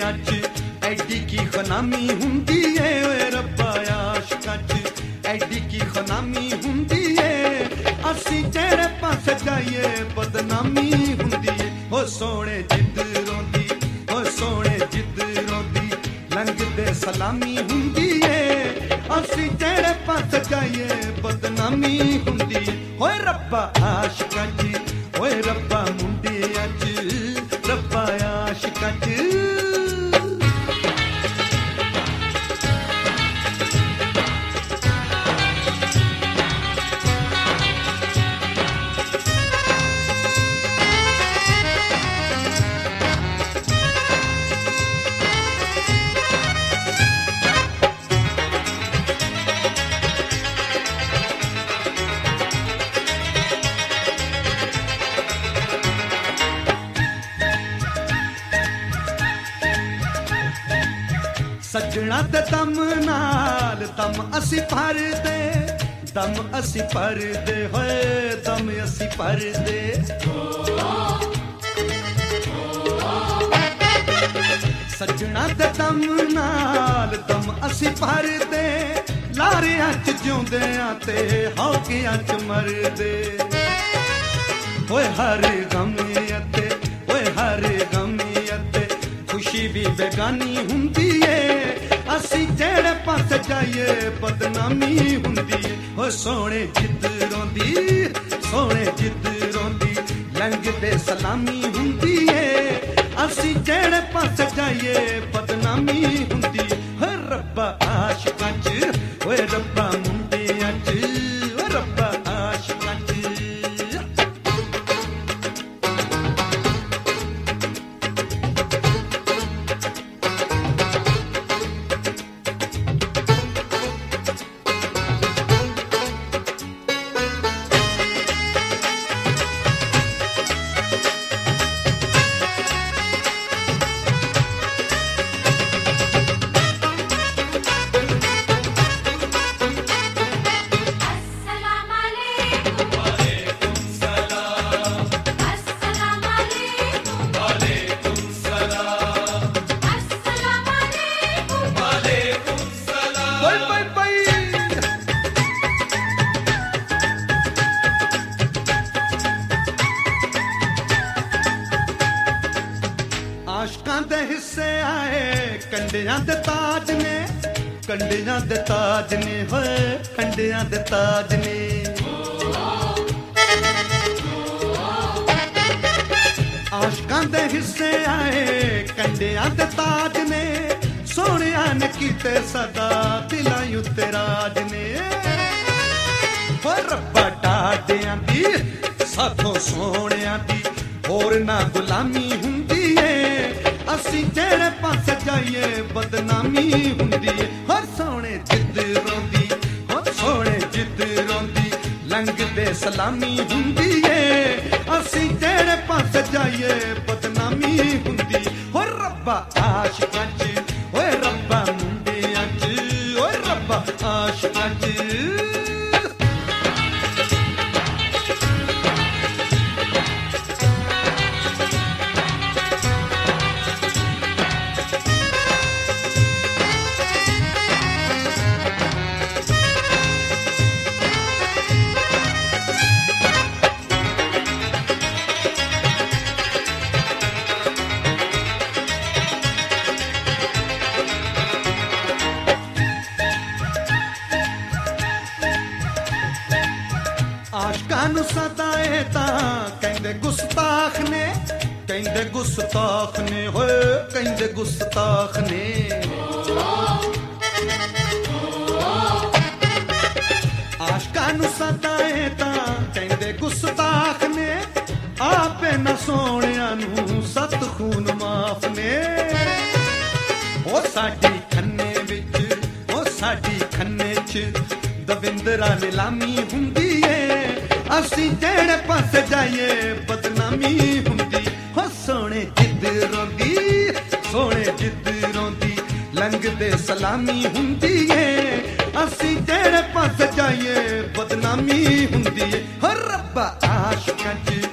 च एडी की खनामी हुंदी है ओए रब्बा आशिकां च एडी की खनामी हुंदी है असी जेड़े पासे जाइए बदनामी हुंदी है ओ सोने जिद रोंदी ओ सोने जिद रोंदी लंघदे सलामी हुंदी है असी जेड़े पासे जाइए बदनामी हुंदी है ओए रब्बा आशिकां च ओए रब्बा मुंडियां च रब्बा आशिकां च सजना ते दम नाल दम असी भर दे दम असी भर दे होए दम असी भर दे सजना ते दम नाल दम असी भर दे लारियां च जिउंदे ते हौकियां च मर दे होए हर गमी अते होए हर गमी अते खुशी भी बेगानी हुंदी है असी जेड़े पासे जाइए बदनामी हुंदी है ओ सोने जिद रोंदी लंघदे सलामी हुंदी है असी जेड़े पासे जाइए बदनामी हुंदी है ओ रब्बा आशिकां च ओए रब्बा मुंडियां च ओ रब्बा आशिकां च आशकां दे हिस्से आए कंडियां दे ताज ने कंडियां दे ताज ने होए कंडियां दे ताज ने आशकां दे हिस्से आए कंडियां दे ताज ने सोहणिया ने कीते सदा दिलां उत्ते राज ने हो रब्बा डाडियां दी साथों सोहणिया दी होर ना गुलामी हुंदी है असी जेड़े पासे जाइए बदनामी हुंदी है हर सोने जिद रोंदी हर सोने जिद रोंदी लंघदे सलामी हुंदी है असी जेड़े पासे जाइए बदनामी हुंदी हर रब्बा आशिकां च ओए रब्बा मुंडियां च ओए रब्बा आशिकां च आशकां नूं सताए तां कहंदे गुस्ताख ने होए कहंदे गुस्ताख ने आशकां नूं सताए तां कहंदे गुस्ताख ने आपे न सोहणियां नूं सत खून माफ ने ओ साडी खन्ने विच ओ साडी खन्ने च दविंदरा नीलामी हुंदी है असी जेड़े पासे जाइए बदनामी हुंदी हो सोने जिद रोंदी लंघदे सलामी हुंदी है असी जेड़े पासे जाइए बदनामी हुंदी है हो रब्बा आशिकां च